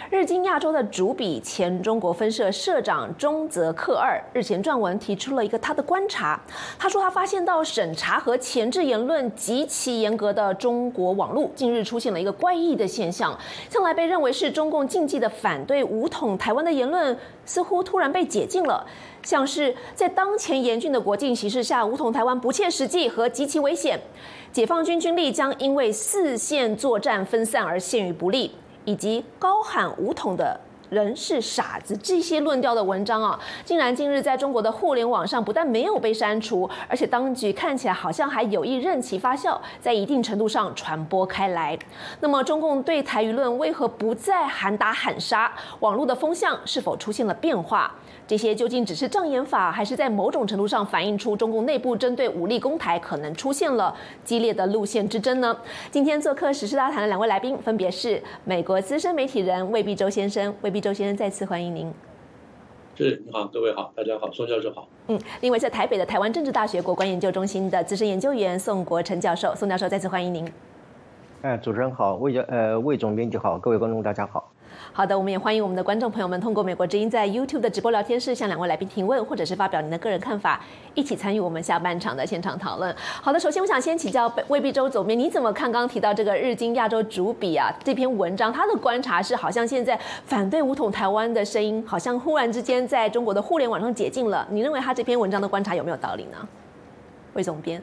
日经亚洲的主笔前中国分社社长中泽克二日前撰文提出了一个他的观察。他说他发现到审查和钳制言论极其严格的中国网络近日出现了一个怪异的现象，向来被认为是中共禁忌的反对武统台湾的言论，似乎突然被解禁了。像是在当前严峻的国境形势下，武统台湾不切实际和极其危险，解放军军力将因为四线作战分散而陷于不利，以及高喊武统的人是傻子这些论调的文章啊，竟然近日在中国的互联网上不但没有被删除，而且当局看起来好像还有意任其发酵，在一定程度上传播开来。那么中共对台舆论为何不再喊打喊杀？网络的风向是否出现了变化？这些究竟只是障眼法，还是在某种程度上反映出中共内部针对武力攻台可能出现了激烈的路线之争呢？今天做客时事大谈的两位来宾，分别是美国资深媒体人魏必洲先生。魏必洲先生再次欢迎您。 是，你好，各位好，大家好，宋教授好。 另外是台北的台湾政治大学国关研究中心的资深研究员宋国成教授。宋教授再次欢迎您。 主持人好，魏总编辑好，各位观众大家好。 好的，我们也欢迎我们的观众朋友们通过美国之音在 YouTube 的直播聊天室向两位来宾提问，或者是发表您的个人看法，一起参与我们下半场的现场讨论。好的，首先我想先请教魏必洲总编，你怎么看刚刚提到这个日经亚洲主笔啊这篇文章，他的观察是好像现在反对武统台湾的声音，好像忽然之间在中国的互联网上解禁了。你认为他这篇文章的观察有没有道理呢？魏总编？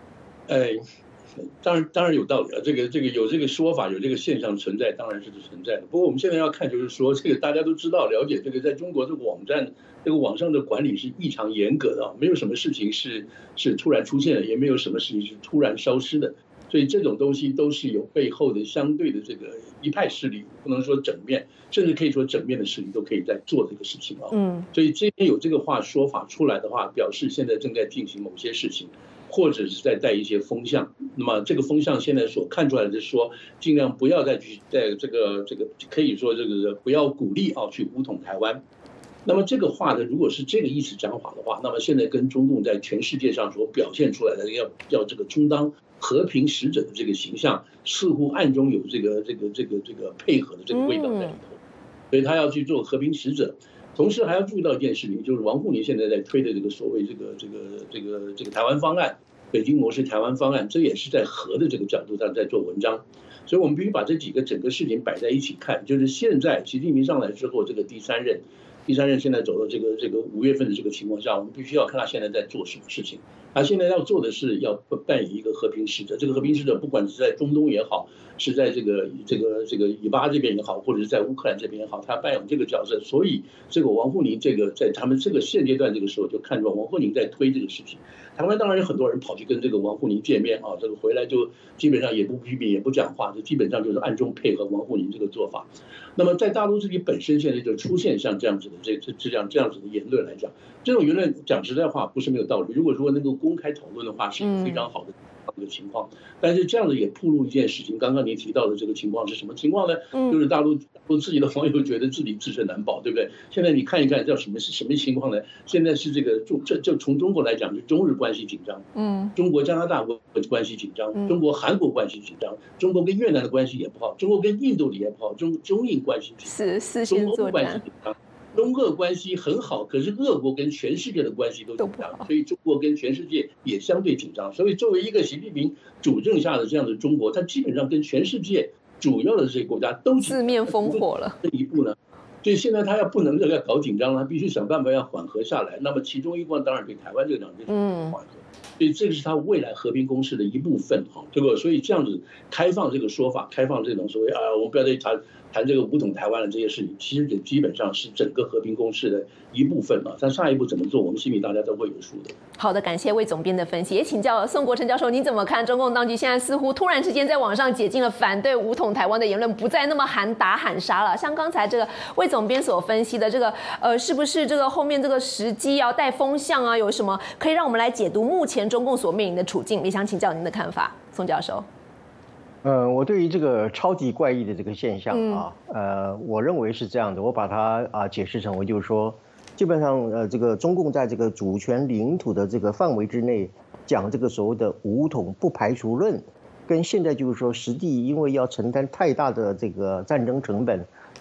当然有道理啊，这个有这个说法，有这个现象存在，当然是存在的。不过我们现在要看，就是说这个大家都知道了解，这个在中国这个网站这个网上的管理是异常严格的啊，没有什么事情是突然出现的，也没有什么事情是突然消失的。所以这种东西都是有背后的相对的这个一派势力，不能说整面，甚至可以说整面的势力都可以在做这个事情啊。所以这边有这个说法出来的话，表示现在正在进行某些事情。或者是在带一些风向，那么这个风向现在所看出来的是说，尽量不要再去在这个可以说这个不要鼓励去武统台湾。那么这个话呢，如果是这个意思讲法的话，那么现在跟中共在全世界上所表现出来的要这个充当和平使者的这个形象，似乎暗中有这个配合的这个味道在里头，所以他要去做和平使者。同时还要注意到一件事情，就是王沪宁现在在推的这个所谓这个台湾方案，北京模式台湾方案，这也是在和的这个角度上在做文章，所以我们必须把这几个整个事情摆在一起看。就是现在习近平上来之后，这个第三任现在走到这个5月份的这个情况下，我们必须要看他现在在做什么事情。他现在要做的是要扮演一个和平使者，这个和平使者不管是在中东也好，是在这个以巴这边也好，或者是在乌克兰这边也好，他扮演这个角色。所以这个王沪宁在他们这个现阶段这个时候就看出王沪宁在推这个事情。台湾当然有很多人跑去跟这个王沪宁见面啊，这个回来就基本上也不批评也不讲话，就基本上就是暗中配合王沪宁这个做法。那么在大陆自己本身现在就出现像这样子的这样子的言论来讲，这种言论讲实在话不是没有道理。如果能够公开讨论的话，是非常好的一个情况。但是这样子也暴露一件事情，刚刚您提到的这个情况是什么情况呢？就是大陆自己的网友觉得自己自身难保，对不对？现在你看一看叫什么情况呢？现在是这个就从中国来讲，就中日关系紧张，中国加拿大关系紧张，中国韩国关系紧张，中国跟越南的关系也不好，中国跟印度的也不好，中印关系紧张， 四线作战。 中俄关系很好，可是俄国跟全世界的关系都紧张，所以中国跟全世界也相对紧张。所以作为一个习近平主政下的这样的中国，它基本上跟全世界主要的这些国家都四面烽火了。 这一步呢，所以现在他不能要搞紧张了，必须想办法要缓和下来。那么其中一关当然对台湾这个就是缓和。所以这个是他未来和平攻势的一部分哈，对不？所以这样子开放这个说法，开放这种所谓我们不要再谈这个武统台湾的这些事情，其实也基本上是整个和平攻势的一部分了。但下一步怎么做，我们心里大家都会有数的。 好的，感谢魏总编的分析，也请教宋国成教授，你怎么看中共当局现在似乎突然之间在网上解禁了反对武统台湾的言论，不再那么喊打喊杀了？像刚才这个魏总编所分析的这个是不是这个后面这个时机要带风向啊？有什么可以让我们来解读目前中共所面临的处境？也想请教您的看法，宋教授。 我对于这个超级怪异的这个现象我认为是这样的，我把它解释成为就是说，基本上这个中共在这个主权领土的这个范围之内讲这个所谓的武统不排除论，跟现在就是说实际因为要承担太大的这个战争成本，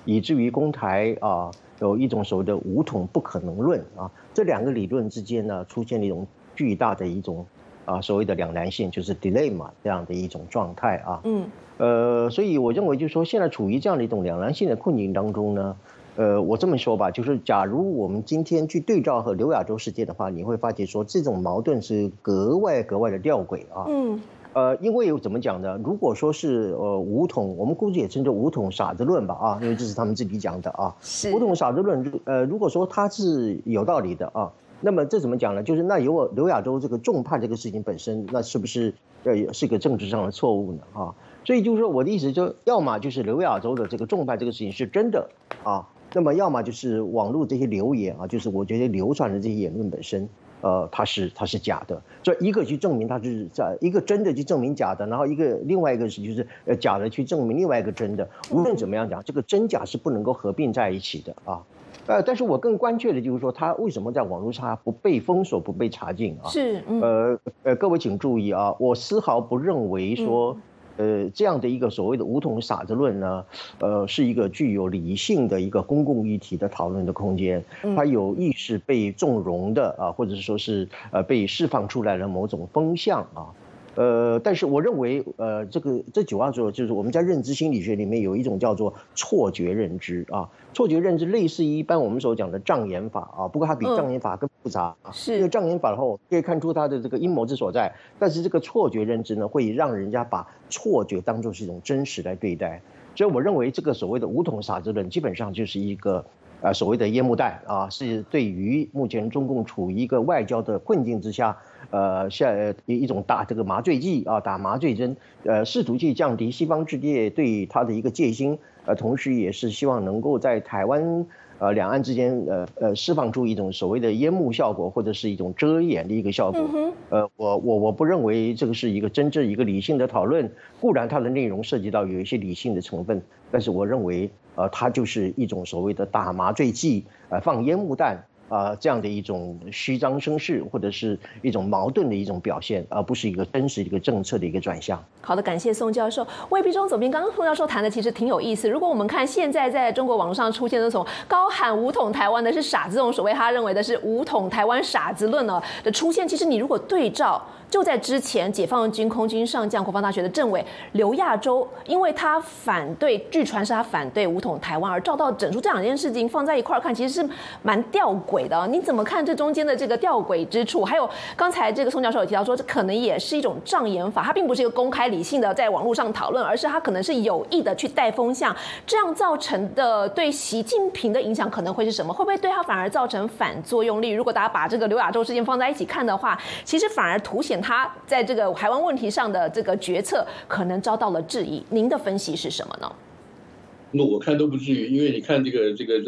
以至于公台有一种所谓的武统不可能论这两个理论之间呢出现了一种巨大的一种所谓的两难性，就是 dilemma 这样的一种状态所以我认为就是说现在处于这样的一种两难性的困境当中呢。我这么说吧，就是假如我们今天去对照和刘亚洲事件的话，你会发觉说这种矛盾是格外的吊诡因为怎么讲呢？如果说是武统，我们估计也称作武统傻子论吧因为这是他们自己讲的武统傻子论如果说它是有道理的那么这怎么讲呢？就是那刘亚洲这个重判这个事情本身，那是不是是个政治上的错误呢所以就是说我的意思就要么就是刘亚洲的这个重判这个事情是真的那么要么就是网络这些流言就是我觉得流传的这些言论本身，它是假的。所以一个去证明它是一个真的去证明假的，然后另外一个是就是假的去证明另外一个真的。无论怎么样讲，这个真假是不能够合并在一起的但是我更关切的就是说，它为什么在网络上不被封锁、不被查禁是各位请注意我丝毫不认为说。这样的一个所谓的武统傻子论呢，是一个具有理性的一个公共议题的讨论的空间，它有意识被纵容的或者是说是被释放出来的某种风向但是我认为这9号说就是我们在认知心理学里面有一种叫做错觉认知错觉认知类似于一般我们所讲的障眼法不过它比障眼法更复杂因为障眼法的话可以看出它的这个阴谋之所在，但是这个错觉认知呢会让人家把错觉当作是一种真实来对待，所以我认为这个所谓的武统傻子论基本上就是一个所谓的烟幕弹是对于目前中共处于一个外交的困境之下一种打这个麻醉剂打麻醉针试图去降低西方世界对它的一个戒心同时也是希望能够在台湾两岸之间释放出一种所谓的烟幕效果或者是一种遮掩的一个效果我不认为这个是一个真正一个理性的讨论，固然它的内容涉及到有一些理性的成分，但是我认为它就是一种所谓的打麻醉剂放烟幕弹这样的一种虚张声势或者是一种矛盾的一种表现，而不是一个真实的一个政策的一个转向。 好的，感谢宋教授。未必中总编刚刚宋教授谈的其实挺有意思。如果我们看现在在中国网络上出现这种高喊武统台湾的是傻子，这种所谓他认为的是武统台湾傻子论的出现，其实你如果对照就在之前解放军空军上将国防大学的政委刘亚洲，因为他反对，据传是他反对武统台湾而遭到整肃，这两件事情放在一块看，其实是蛮吊诡的。你怎么看这中间的这个吊诡之处？还有刚才这个宋教授有提到说，这可能也是一种障眼法，它并不是一个公开理性的在网络上讨论，而是它可能是有意的去带风向，这样造成的对习近平的影响可能会是什么？会不会对他反而造成反作用力？如果大家把这个刘亚洲事件放在一起看的话，其实反而凸显他在这个台湾问题上的这个决策可能遭到了质疑。您的分析是什么呢？ 那我看都不至于，因为你看在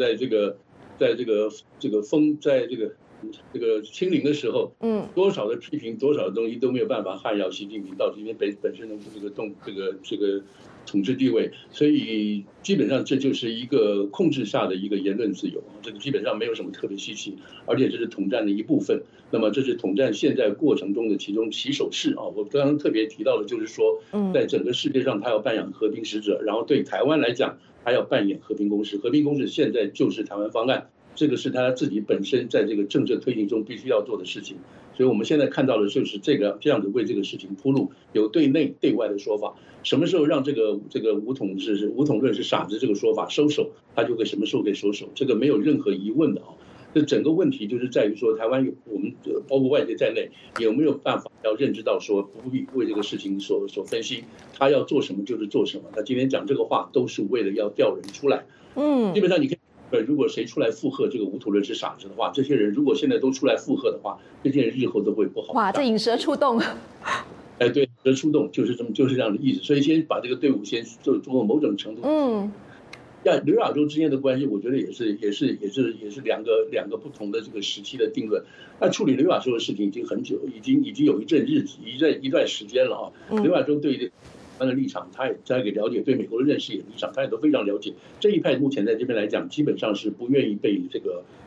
这个清零的时候，多少的批评，多少的东西都没有办法撼摇习近平到今天本身的这个统治地位，所以基本上这就是一个控制下的一个言论自由，这个基本上没有什么特别稀奇，而且这是统战的一部分。那么这是统战现在过程中的其中起手式我刚刚特别提到的就是说，在整个世界上他要扮演和平使者，然后对台湾来讲，他要扮演和平公使。和平公使现在就是台湾方案。这个是他自己本身在这个政策推进中必须要做的事情，所以我们现在看到的就是这样子为这个事情铺路，有对内对外的说法。什么时候让这个武统论是傻子这个说法收手，他就会什么时候给收手，这个没有任何疑问的这整个问题就是在于说，台湾我们包括外界在内，有没有办法要认知到说，不必为这个事情所分析，他要做什么就是做什么。他今天讲这个话都是为了要调人出来。基本上你可以。如果谁出来附和这个武统论是傻子的话，这些人如果现在都出来附和的话，这些人日后都会不好。 哇，这引蛇出洞。 对，蛇出洞就是这样的意思。所以先把这个队伍先做某种程度。刘亚洲之间的关系，我觉得也是两个不同的这个时期的定论。那处理刘亚洲的事情已经很久，已经有一段时间了刘亚洲对他的立场，他也了解，对美国的认识也立场，他也都非常了解。这一派目前在这边来讲，基本上是不愿意被这个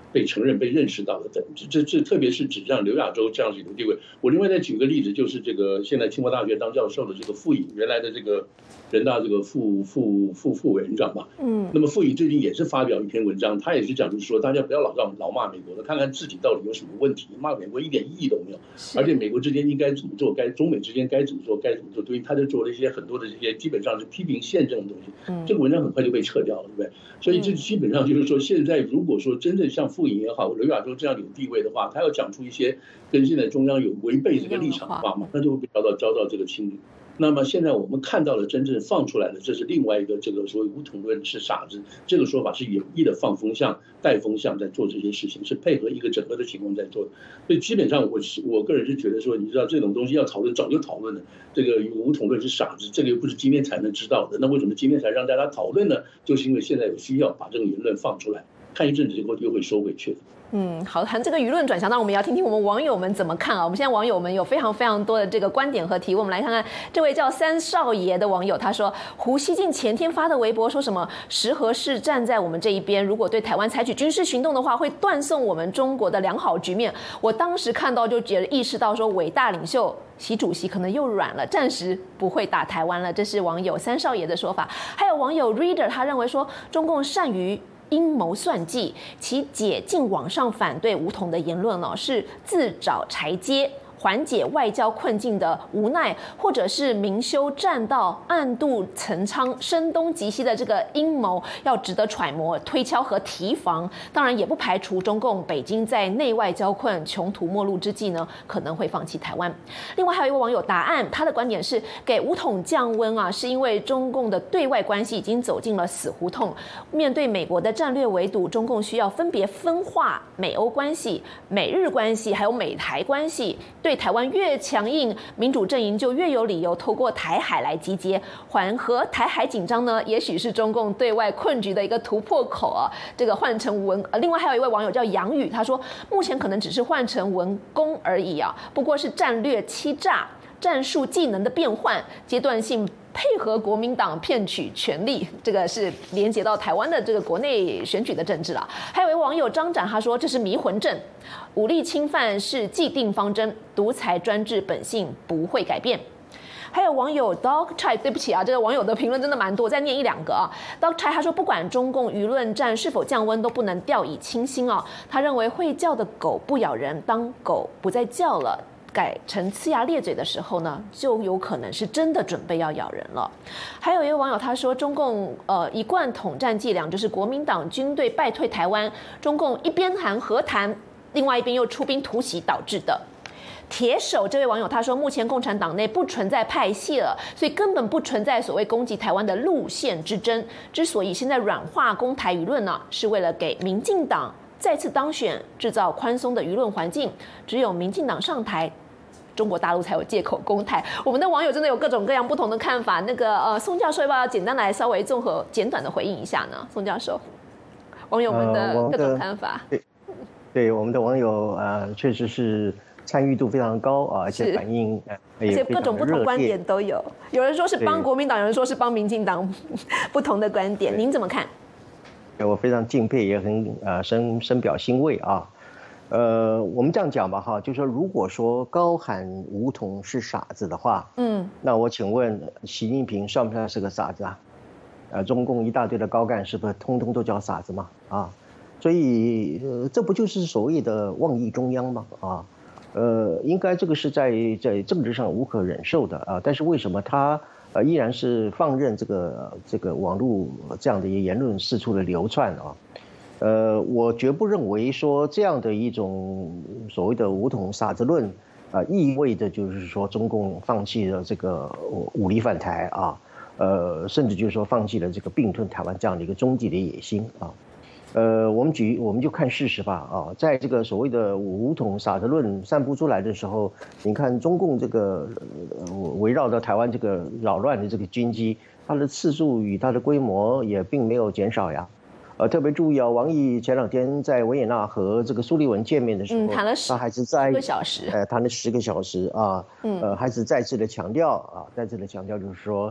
被承认、被认识到的。这特别是指向刘亚洲这样子一个地位。我另外再举个例子，就是这个现在清华大学当教授的这个傅颖，原来的这个人大这个副委员长嘛，那么傅颖最近也是发表一篇文章，他也是讲就是说，大家不要老骂美国的，看看自己到底有什么问题，骂美国一点意义都没有，而且美国之间应该怎么做，中美之间该怎么做，对于他就做了一些很多的这些基本上是批评宪政的东西，这个文章很快就被撤掉了，对不对？所以这基本上就是说，现在如果说真正像傅颖也好，刘亚洲这样有地位的话，他要讲出一些跟现在中央有违背这个立场的话嘛，那就会被遭到这个清理。那么现在我们看到了真正放出来的，这是另外一个这个所谓武统论是傻子这个说法，是有意的放风向、带风向在做这些事情，是配合一个整合的情况在做的。所以基本上我个人是觉得说，你知道这种东西要讨论早就讨论了，这个武统论是傻子，这个又不是今天才能知道的。那为什么今天才让大家讨论呢？就是因为现在有需要把这个言论放出来，看一阵子之后又会收回去的。 好，谈这个舆论转向，那我们也要听听我们网友们怎么看啊？我们现在网友们有非常多的这个观点和提问，我们来看看这位叫三少爷的网友，他说胡锡进前天发的微博说什么石河是站在我们这一边，如果对台湾采取军事行动的话，会断送我们中国的良好局面。我当时看到就觉得意识到说，伟大领袖习主席可能又软了，暂时不会打台湾了。这是网友三少爷的说法。还有网友 Reader 他认为说，中共善于阴谋算计，其解禁网上反对武统的言论是自找台阶，缓解外交困境的无奈，或者是明修栈道、暗度陈仓、声东击西的这个阴谋，要值得揣摩、推敲和提防。当然，也不排除中共北京在内外交困、穷途末路之际呢，可能会放弃台湾。另外，还有一位网友答案，他的观点是给武统降温啊，是因为中共的对外关系已经走进了死胡同。面对美国的战略围堵，中共需要分别分化美欧关系、美日关系，还有美台关系。对台湾越强硬，民主阵营就越有理由透过台海来集结，缓和台海紧张呢，也许是中共对外困局的一个突破口啊。这个换成文，另外还有一位网友叫杨宇，他说目前可能只是换成文攻而已啊，不过是战略欺诈、战术技能的变换，阶段性配合国民党骗取权力，这个是连接到台湾的这个国内选举的政治了。还有一位网友张展，他说这是迷魂阵，武力侵犯是既定方针，独裁专制本性不会改变。还有网友 Dog Chai， 对不起啊，这个网友的评论真的蛮多，再念一两个啊。Dog Chai 他说，不管中共舆论战是否降温，都不能掉以轻心啊。他认为会叫的狗不咬人，当狗不再叫了，改成呲牙咧嘴的时候呢，就有可能是真的准备要咬人了。还有一位网友他说，中共一贯统战伎俩就是国民党军队败退台湾，中共一边谈和谈，另外一边又出兵突袭导致的。铁手这位网友他说，目前共产党内不存在派系了，所以根本不存在所谓攻击台湾的路线之争。之所以现在软化攻台舆论呢，是为了给民进党再次当选制造宽松的舆论环境。只有民进党上台，中国大陆才有借口攻台。我们的网友真的有各种各样不同的看法。那个宋教授要不要简单来稍微综合简短的回应一下呢？宋教授，网友们的各种看法。 对我们的网友确实是参与度非常高啊，而且反应而且各种不同观点都有。有人说是帮国民党，有人说是帮民进党，不同的观点，您怎么看？ 我非常敬佩，也很深表欣慰啊。我们这样讲吧哈，就是说，如果说高喊武统是傻子的话，那我请问习近平算不算是个傻子啊？中共一大堆的高干是不是通通都叫傻子吗？啊，所以这不就是所谓的妄议中央吗？啊，应该这个是在政治上无可忍受的啊。但是为什么他依然是放任这个网络这样的一个言论四处的流窜啊？我绝不认为说这样的一种所谓的武统傻子论意味着就是说中共放弃了这个武力犯台啊，甚至就是说放弃了这个并吞台湾这样的一个终极的野心啊。我们就看事实吧啊，在这个所谓的武统傻子论散布出来的时候，你看中共这个围绕着台湾这个扰乱的这个军机，它的次数与它的规模也并没有减少呀。特别注意啊，王毅前两天在维也纳和这个苏利文见面的时候，他还是在10个小时，谈了10个小时啊，还是再次的强调就是说，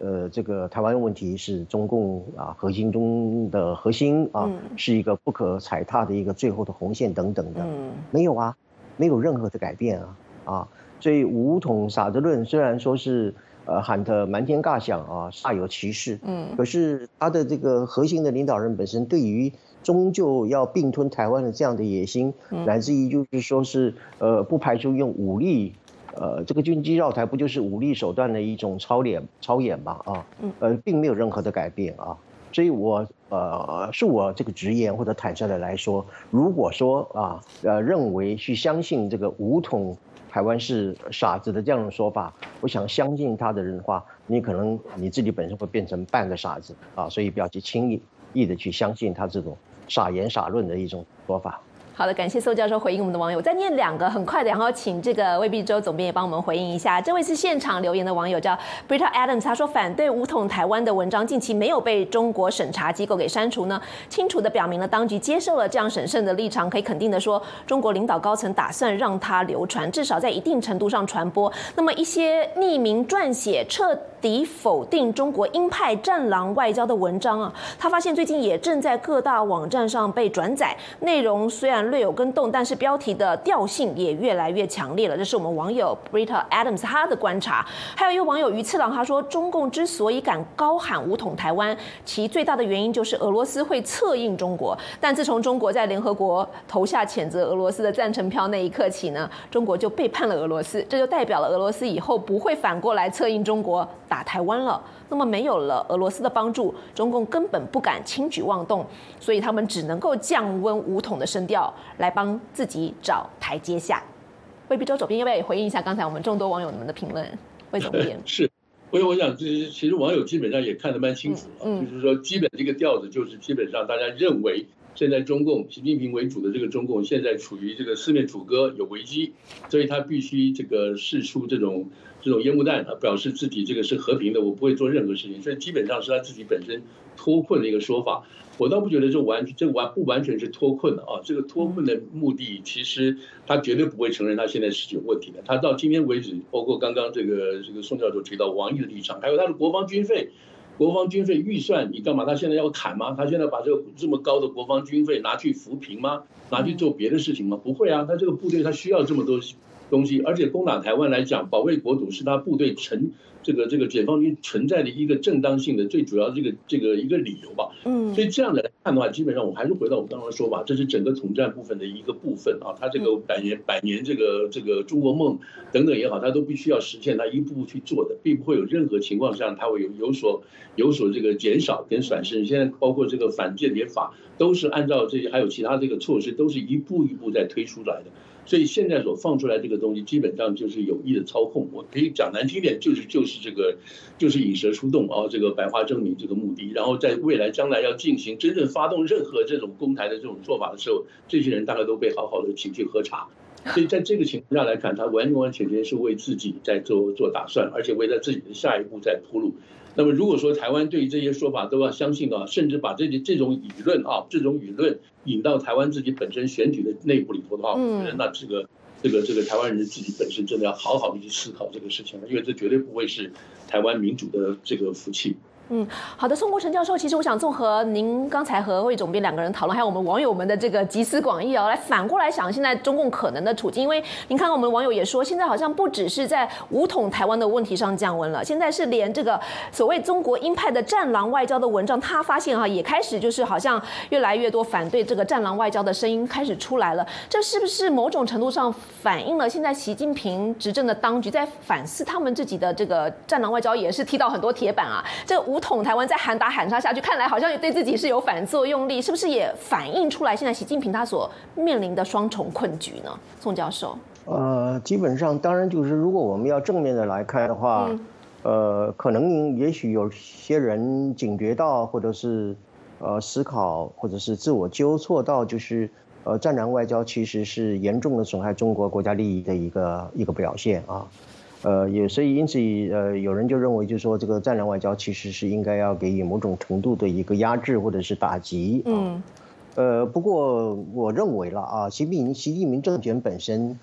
这个台湾问题是中共核心中的核心是一个不可踩踏的一个最后的红线等等的，没有啊，没有任何的改变所以武统傻子论虽然说是喊得满天尬响煞有其事，可是他的这个核心的领导人本身对于终究要并吞台湾的这样的野心，乃至于就是说是不排除用武力。这个军机绕台不就是武力手段的一种操演吧并没有任何的改变所以是我这个直言或者坦率的来说，如果说认为去相信这个武统台湾是傻子的这样的说法，我想相信他的人的话，你可能你自己本身会变成半个傻子所以不要去轻易的去相信他这种傻言傻论的一种说法。 好的，感谢宋教授回应我们的网友。再念2个很快的，然后请这个未必州总编也帮我们回应一下。这位是现场留言的网友叫 Britta Adams， 他说反对武统台湾的文章近期没有被中国审查机构给删除呢，清楚的表明了当局接受了这样审慎的立场。可以肯定的说，中国领导高层打算让它流传，至少在一定程度上传播。那么一些匿名撰写彻底否定中国鹰派战狼外交的文章他发现最近也正在各大网站上被转载，内容虽然略有更动，但是标题的调性也越来越强烈了。这是我们网友 Britta Adams 他的观察。还有一位网友于次郎他说，中共之所以敢高喊武统台湾，其最大的原因就是俄罗斯会策应中国。但自从中国在联合国投下谴责俄罗斯的赞成票那一刻起呢，中国就背叛了俄罗斯，这就代表了俄罗斯以后不会反过来策应中国打台湾了。那么没有了俄罗斯的帮助，中共根本不敢轻举妄动，所以他们只能够降温武统的声调，来帮自己找台阶下。未必州主编要不要也回应一下刚才我们众多网友们的评论？魏总编是，我想其实网友基本上也看得蛮清楚就是说基本这个调子就是基本上大家认为现在中共习近平为主的这个中共现在处于这个四面楚歌有危机，所以他必须这个释出这种烟幕弹表示自己这个是和平的，我不会做任何事情，所以基本上是他自己本身脱困的一个说法。我倒不觉得这不完全是脱困的这个脱困的目的其实他绝对不会承认他现在是有问题的。他到今天为止，包括刚刚这个宋教授提到王毅的立场，还有他的国防军费预算，你干嘛？他现在要砍吗？他现在把这么高的国防军费拿去扶贫吗？拿去做别的事情吗？不会啊，他这个部队他需要这么多东西，而且攻打台湾来讲，保卫国土是他部队这个解放军存在的一个正当性的最主要的这个一个理由吧。所以这样的来看的话，基本上我还是回到我刚刚的说法，这是整个统战部分的一个部分他这个百年这个中国梦等等也好，他都必须要实现，他一步步去做的，并不会有任何情况下他会有所这个减少跟损失。现在包括这个反间谍法都是按照这些，还有其他这个措施都是一步一步在推出来的。所以现在所放出来这个东西，基本上就是有意的操控。我可以讲难听点，就是引蛇出洞这个百花争鸣这个目的。然后在未来将来要进行真正发动任何这种攻台的这种做法的时候，这些人大概都被好好的请去喝茶。所以在这个情况下来看，他完全是为自己在做打算，而且为他自己的下一步在铺路。那么如果说台湾对于这些说法都要相信甚至把这种舆论引到台湾自己本身选举的内部里头的话，我觉得那这个台湾人自己本身真的要好好的去思考这个事情了，因为这绝对不会是台湾民主的这个福气。 好的，宋国成教授，其实我想综合您刚才和魏总编两个人讨论，还有我们网友们的这个集思广益来反过来想现在中共可能的处境。因为您看，我们网友也说，现在好像不只是在武统台湾的问题上降温了，现在是连这个所谓中国鹰派的战狼外交的文章，他发现也开始就是好像越来越多反对这个战狼外交的声音开始出来了。这是不是某种程度上反映了现在习近平执政的当局在反思他们自己的这个战狼外交，也是踢到很多铁板这个武统台湾再喊打喊杀下去，看来好像也对自己是有反作用力，是不是也反映出来现在习近平他所面临的双重困局呢？宋教授， 基本上当然就是如果我们要正面的来看的话，可能也许有些人警觉到，或者是思考，或者是自我纠错到，就是战狼外交其实是严重的损害中国国家利益的一个表现所以因此有人就认为，就是说这个战狼外交其实是应该要给予某种程度的一个压制或者是打击不过我认为了习近平政权本身，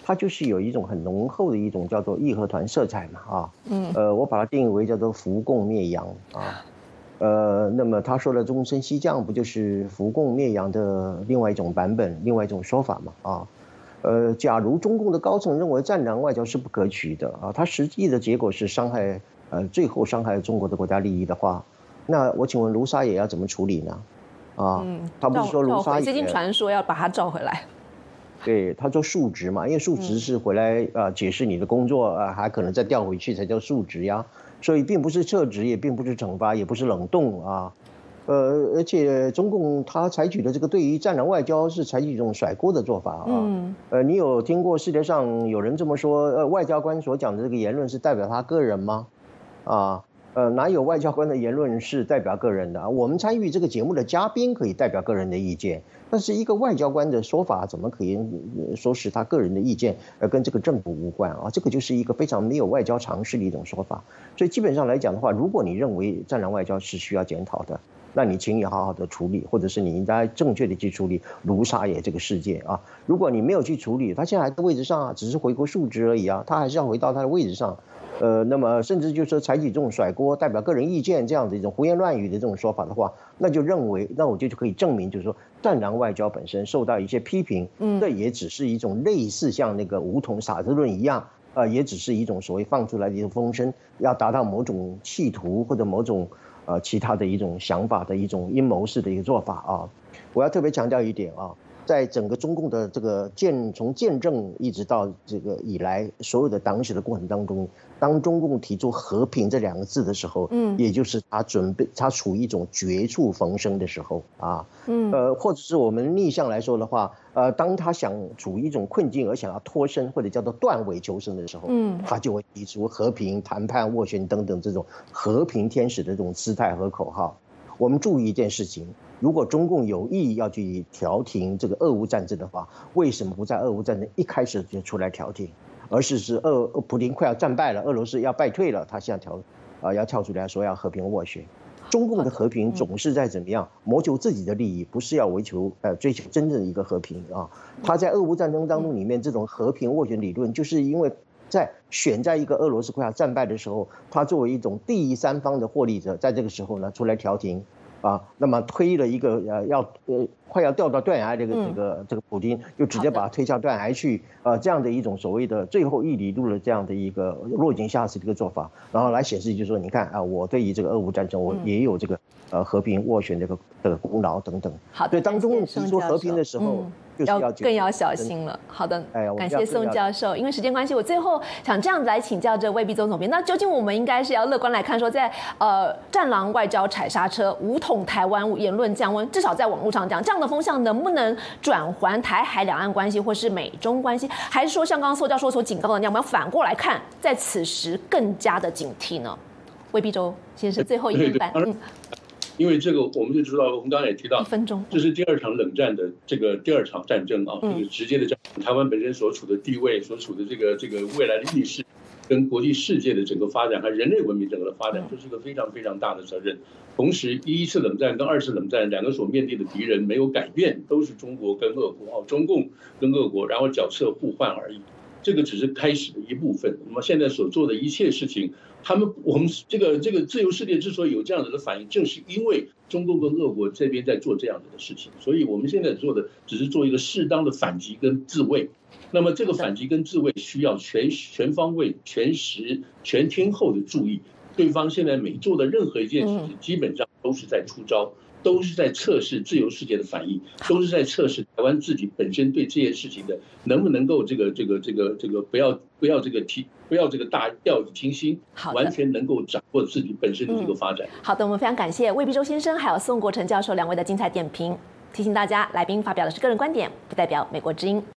它就是有一种很浓厚的一种叫做义和团色彩嘛我把它定义为叫做扶共灭洋那么他说的终身西降不就是扶共灭洋的另外一种版本，另外一种说法嘛假如中共的高层认为战狼外交是不可取的它实际的结果是伤害最后伤害中国的国家利益的话，那我请问卢沙野要怎么处理呢？他不是说卢沙野最近传说要把他召回来。 对，他说述职嘛，因为述职是回来解释你的工作还可能再调回去才叫述职呀，所以并不是撤职，也并不是惩罚，也不是冷冻而且中共他采取的这个对于战狼外交是采取一种甩锅的做法你有听过世界上有人这么说外交官所讲的这个言论是代表他个人吗？哪有外交官的言论是代表个人的我们参与这个节目的嘉宾可以代表个人的意见，但是一个外交官的说法怎么可以说是他个人的意见，跟这个政府无关这个就是一个非常没有外交常识的一种说法。所以基本上来讲的话，如果你认为战狼外交是需要检讨的，那你请你好好的处理，或者是你应该正确的去处理卢沙野这个事件如果你没有去处理，他现在还在位置上只是回国述职而已他还是要回到他的位置上。那么甚至就是说采取这种甩锅、代表个人意见这样的一种胡言乱语的这种说法的话，那我就可以证明，就是说战狼外交本身受到一些批评，这也只是一种类似像那个武统傻子论一样，也只是一种所谓放出来的一种风声，要达到某种企图或者某种其他的一种想法的一种阴谋式的一个做法我要特别强调一点在整个中共的这个从建政一直到这个以来所有的党史的过程当中，当中共提出和平这2个字的时候，也就是他处于一种绝处逢生的时候或者是我们逆向来说的话，当他想处于一种困境而想要脱身或者叫做断尾求生的时候，他就会提出和平谈判斡旋等等这种和平天使的这种姿态和口号。我们注意一件事情，如果中共有意要去调停这个俄乌战争的话，为什么不在俄乌战争一开始就出来调停，而是普丁快要战败了，俄罗斯要败退了，他现在要跳出来说要和平斡旋。中共的和平总是在怎么样谋求自己的利益，不是要追求真正的一个和平他在俄乌战争当中里面这种和平斡旋理论，就是因为选在一个俄罗斯快要战败的时候，他作为一种第三方的获利者，在这个时候呢出来调停那么推了一个快要掉到断崖这个普丁，就直接把他推向断崖去这样的一种所谓的最后一里路的这样的一个落井下石的一个做法，然后来显示就是说，你看我对于这个俄乌战争我也有这个和平斡旋的功劳等等。 好的， 对，当中提出和平的时候。 更要小心了。好的，感谢宋教授。因为时间关系，我最后想这样子来请教这魏必宗总编，那究竟我们应该是要乐观来看，说在战狼外交踩刹车、武统台湾言论降温，至少在网络上讲，这样的风向能不能转还台海两岸关系或是美中关系，还是说像刚刚宋教授所警告的那样，我们要反过来看，在此时更加的警惕呢？魏必宗先生，最后一分半。 因为这个我们就知道，我们刚才也提到，1分钟，这是第2场冷战的这个第2场战争这个直接的战争，台湾本身所处的地位、所处的这个未来的意识，跟国际世界的整个发展和人类文明整个的发展，这是一个非常非常大的责任。同时，第1次冷战跟2次冷战2个所面对的敌人没有改变，都是中国跟俄国中共跟俄国，然后角色互换而已。这个只是开始的一部分。那么现在所做的一切事情，我们这个自由世界之所以有这样子的反应，正是因为中共跟俄国这边在做这样子的事情。所以我们现在做的只是做一个适当的反击跟自卫。那么这个反击跟自卫需要全方位、全时、全天候的注意。对方现在每做的任何一件事情，基本上都是在出招。都是在测试自由世界的反应，都是在测试台湾自己本身对这件事情的能不能够不要这个大掉以轻心，完全能够掌握自己本身的这个发展。 好的，我们非常感谢魏必宗先生还有宋国成教授2位的精彩点评。提醒大家，来宾发表的是个人观点，不代表美国之音。